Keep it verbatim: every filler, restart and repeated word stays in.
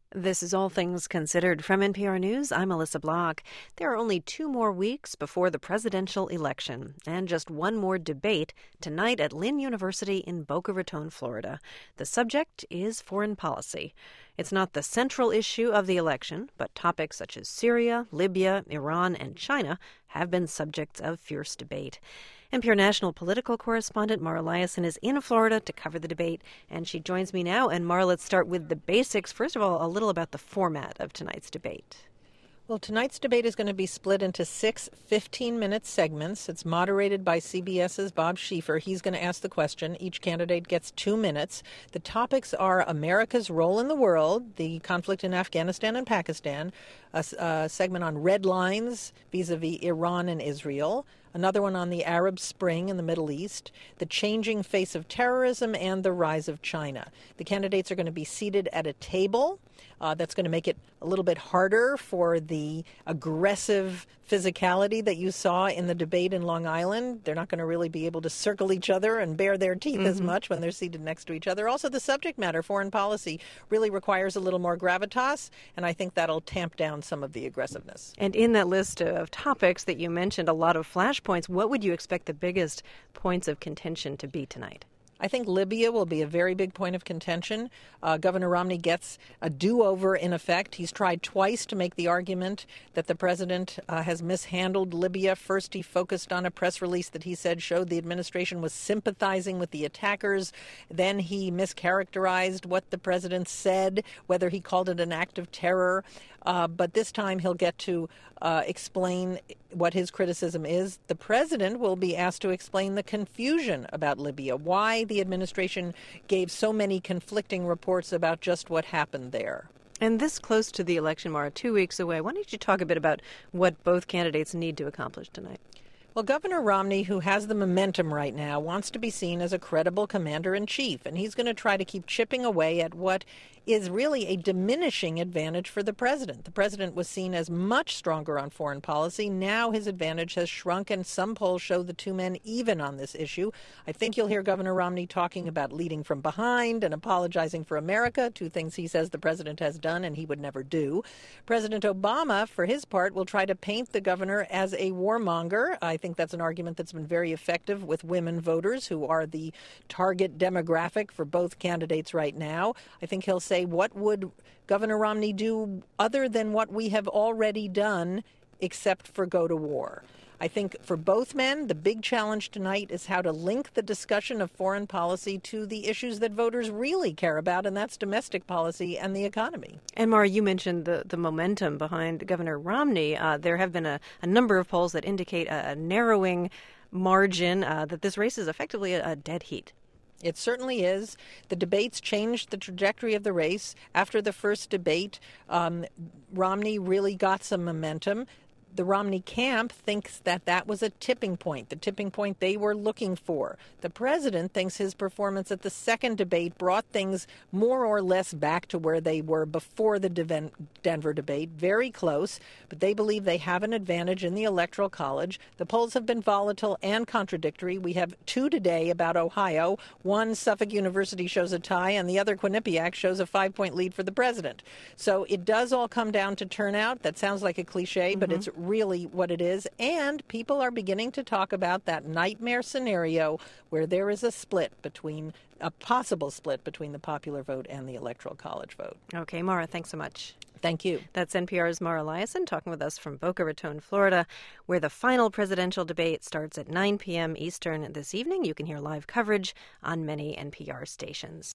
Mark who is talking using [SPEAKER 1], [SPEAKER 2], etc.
[SPEAKER 1] This is All Things Considered from N P R News. I'm Melissa Block. There are only two more weeks before the presidential election and just one more debate tonight at Lynn University in Boca Raton, Florida. The subject is foreign policy. It's not the central issue of the election, but topics such as Syria, Libya, Iran, and China have been subjects of fierce debate. N P R national political correspondent Mara Liasson is in Florida to cover the debate, and she joins me now. And Mara, let's start with the basics. First of all, a little about the format of tonight's debate.
[SPEAKER 2] Well, tonight's debate is going to be split into six fifteen-minute segments. It's moderated by CBS's Bob Schieffer. He's going to ask the question. Each candidate gets two minutes. The topics are America's role in the world, the conflict in Afghanistan and Pakistan, a, a segment on red lines vis-a-vis Iran and Israel, another one on the Arab Spring in the Middle East, the changing face of terrorism, and the rise of China. The candidates are going to be seated at a table. Uh, that's going to make it a little bit harder for the aggressive physicality that you saw in the debate in Long Island. They're not going to really be able to circle each other and bare their teeth mm-hmm. as much when they're seated next to each other. Also, the subject matter, foreign policy, really requires a little more gravitas, and I think that'll tamp down some of the aggressiveness.
[SPEAKER 1] And in that list of topics that you mentioned, a lot of flashpoints, what would you expect the biggest points of contention to be tonight?
[SPEAKER 2] I think Libya will be a very big point of contention. Uh, Governor Romney gets a do-over in effect. He's tried twice to make the argument that the president uh, has mishandled Libya. First, he focused on a press release that he said showed the administration was sympathizing with the attackers. Then he mischaracterized what the president said, whether he called it an act of terror. Uh, but this time he'll get to uh, explain what his criticism is. The president will be asked to explain the confusion about Libya, why the administration gave so many conflicting reports about just what happened there.
[SPEAKER 1] And this close to the election, Mara, two weeks away, why don't you talk a bit about what both candidates need to accomplish tonight?
[SPEAKER 2] Well, Governor Romney, who has the momentum right now, wants to be seen as a credible commander-in-chief, and he's going to try to keep chipping away at what is really a diminishing advantage for the president. The president was seen as much stronger on foreign policy. Now his advantage has shrunk, and some polls show the two men even on this issue. I think you'll hear Governor Romney talking about leading from behind and apologizing for America, two things he says the president has done and he would never do. President Obama, for his part, will try to paint the governor as a warmonger. I think that's an argument that's been very effective with women voters, who are the target demographic for both candidates right now. I think he'll say, what would Governor Romney do other than what we have already done except for go to war? I think for both men, the big challenge tonight is how to link the discussion of foreign policy to the issues that voters really care about, and that's domestic policy and the economy.
[SPEAKER 1] And Mara, you mentioned the, the momentum behind Governor Romney. Uh, there have been a, a number of polls that indicate a, a narrowing margin, uh, that this race is effectively a, a dead heat.
[SPEAKER 2] It certainly is. The debates changed the trajectory of the race. After the first debate, um, Romney really got some momentum. The Romney camp thinks that that was a tipping point, the tipping point they were looking for. The president thinks his performance at the second debate brought things more or less back to where they were before the Deven- Denver debate, very close, but they believe they have an advantage in the Electoral College. The polls have been volatile and contradictory. We have two today about Ohio. One, Suffolk University shows a tie, and the other, Quinnipiac, shows a five-point lead for the president. So it does all come down to turnout. That sounds like a cliche, mm-hmm. but it's really what it is, and people are beginning to talk about that nightmare scenario where there is a split between, a possible split between the popular vote and the Electoral College vote.
[SPEAKER 1] Okay, Mara, thanks so much.
[SPEAKER 2] Thank you.
[SPEAKER 1] That's N P R's Mara Liasson talking with us from Boca Raton, Florida, where the final presidential debate starts at nine p.m. Eastern this evening. You can hear live coverage on many N P R stations.